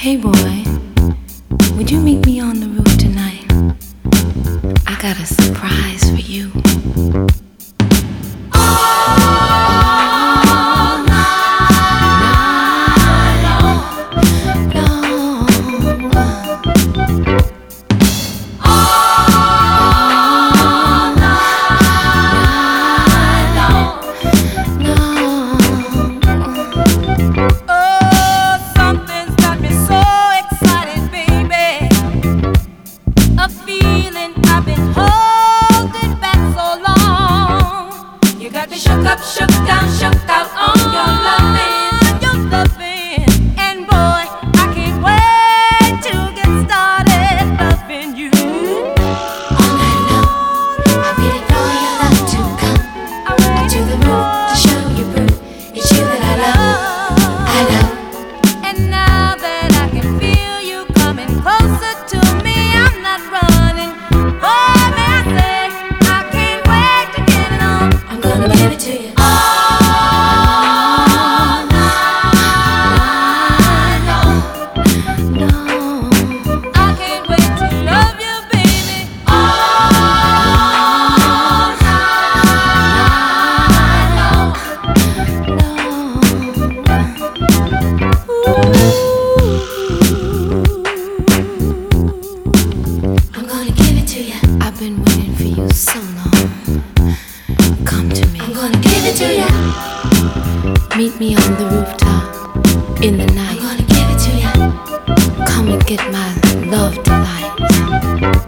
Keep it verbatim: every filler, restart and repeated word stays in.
Hey boy, would you meet me on the roof tonight? I got a surprise for you. Shook up, shook down, shook out on your loving, your loving, and boy, I can't wait to get started loving you. All night long, I'm waiting for your love to come to the roof to show you proof. It's you that I love, I love. And now that I can feel you coming closer to me, I'm not running. Oh, may I say, I can't wait to get it on. I'm gonna give it to you. I've been waiting for you so long. Come to me. I'm gonna give it to you. Meet me on the rooftop in the night. I'm gonna give it to you. Come and get my love delight.